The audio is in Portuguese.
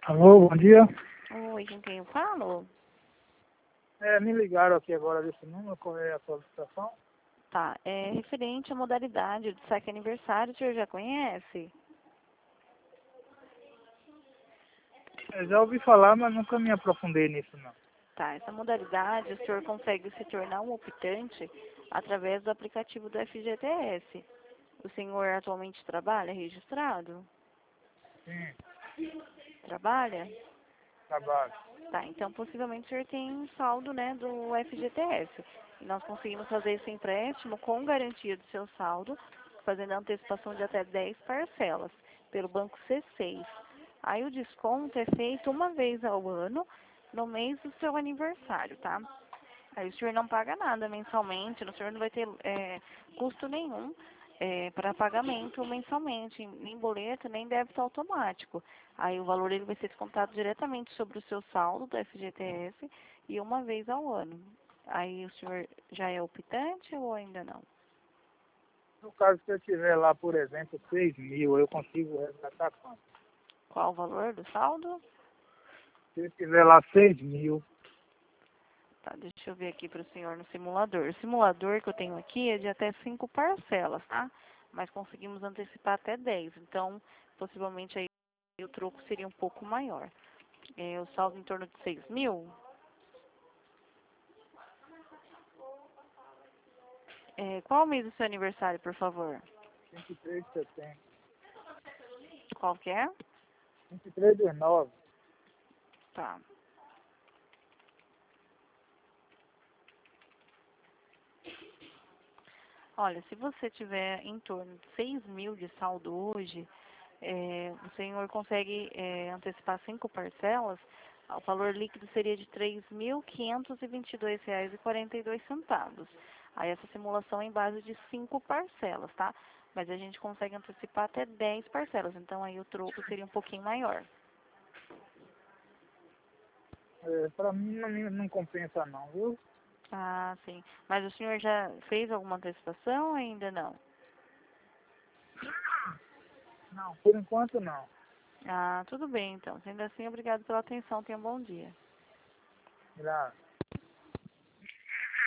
Alô, bom dia. Oi, com quem eu falo? Me ligaram aqui agora desse número, qual é a solicitação? Tá, é referente à modalidade do saque aniversário, o senhor já conhece? Eu já ouvi falar, mas nunca me aprofundei nisso, não. Tá, essa modalidade o senhor consegue se tornar um optante através do aplicativo do FGTS. O senhor atualmente trabalha registrado? Sim, Trabalha? trabalho. Tá, então possivelmente o senhor tem saldo, né, do FGTS. E nós conseguimos fazer esse empréstimo com garantia do seu saldo, fazendo a antecipação de até 10 parcelas, pelo Banco C6. Aí o desconto é feito uma vez ao ano, no mês do seu aniversário, tá? Aí o senhor não paga nada mensalmente, o senhor não vai ter custo nenhum para pagamento mensalmente, nem boleto, nem débito automático. Aí o valor ele vai ser descontado diretamente sobre o seu saldo do FGTS e uma vez ao ano. Aí o senhor já é optante ou ainda não? No caso, se eu tiver lá, por exemplo, 6 mil, eu consigo resgatar quanto? Qual o valor do saldo? Se eu tiver lá 6 mil, Tá, deixa eu ver aqui para o senhor no simulador. O simulador que eu tenho aqui é de até 5 parcelas, tá? Mas conseguimos antecipar até 10. Então, possivelmente aí o troco seria um pouco maior. O saldo em torno de 6 mil. Qual o mês do seu aniversário, por favor? 23 de setembro, Qual que é? 23 de 9. Tá. Olha, se você tiver em torno de 6 mil de saldo hoje, o senhor consegue antecipar 5 parcelas, o valor líquido seria de R$ 3.522,42. Aí essa simulação é em base de 5 parcelas, tá? Mas a gente consegue antecipar até 10 parcelas, então aí o troco seria um pouquinho maior. Para mim não compensa não, viu? Ah, sim. Mas o senhor já fez alguma antecipação ou ainda não? Não, por enquanto não. Ah, tudo bem então. Sendo assim, obrigado pela atenção. Tenha um bom dia. Graças.